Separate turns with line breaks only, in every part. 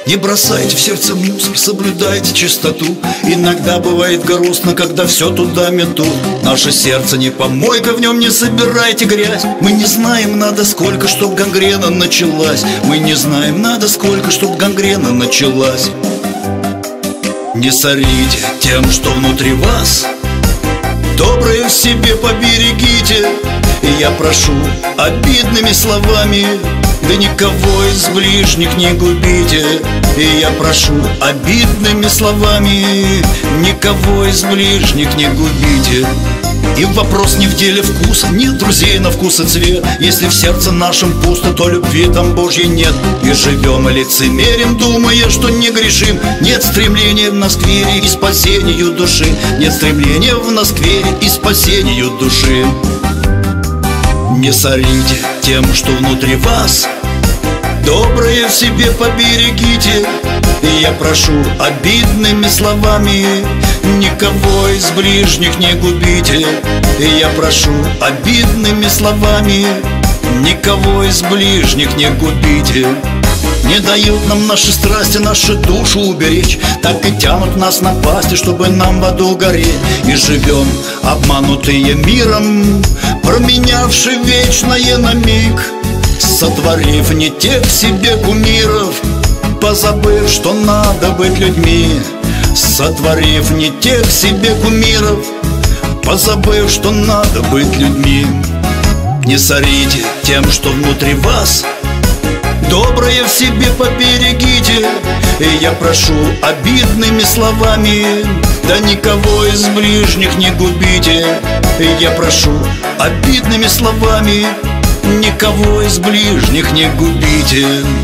Не бросайте в сердце мусор, соблюдайте чистоту. Иногда бывает грустно, когда все туда метут. Наше сердце не помойка, в нем не собирайте грязь. Мы не знаем, надо сколько, чтоб гангрена началась. Мы не знаем, надо сколько, чтоб гангрена началась. Не сорите тем, что внутри вас. Доброе в себе поберегите. И я прошу обидными словами, да никого из ближних не губите. И я прошу обидными словами, никого из ближних не губите. И вопрос не в деле вкуса, нет друзей на вкус и цвет. Если в сердце нашем пусто, то любви там Божьей нет. И живем и лицемерим, думая, что не грешим. Нет стремления в нас к вере и спасению души. Нет стремления в нас к вере и спасению души. Не сорите тем, что внутри вас. Доброе в себе поберегите. И я прошу обидными словами, никого из ближних не губите. И я прошу обидными словами, никого из ближних не губите. Не дают нам наши страсти, нашу душу уберечь. Так и тянут нас на пасти, чтобы нам в аду гореть. И живем, обманутые миром, променявши вечное на миг, сотворив не тех себе кумиров, позабыв, что надо быть людьми. Сотворив не тех себе кумиров, позабыв, что надо быть людьми. Не сорите тем, что внутри вас. Доброе в себе поберегите. И я прошу обидными словами, да никого из ближних не губите. И я прошу обидными словами, никого из ближних не губите.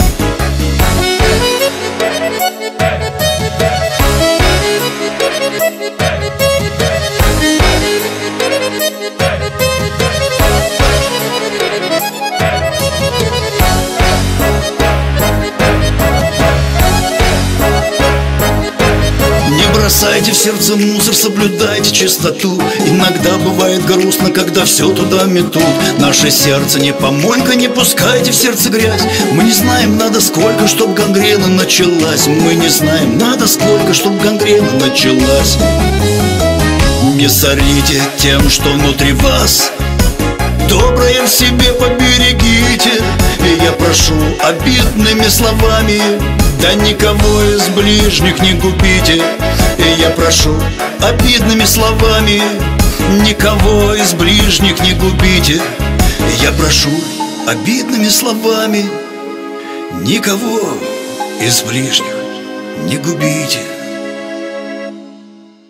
Бросайте в сердце мусор, соблюдайте чистоту. Иногда бывает грустно, когда все туда метут. Наше сердце не помойка, не пускайте в сердце грязь. Мы не знаем, надо сколько, чтоб гангрена началась. Мы не знаем, надо сколько, чтоб гангрена началась. Не сорите тем, что внутри вас. Доброе в себе поберегите. И я прошу обидными словами, да никого из ближних не губите. И я прошу обидными словами, никого из ближних не губите. И я прошу обидными словами, никого из ближних не губите.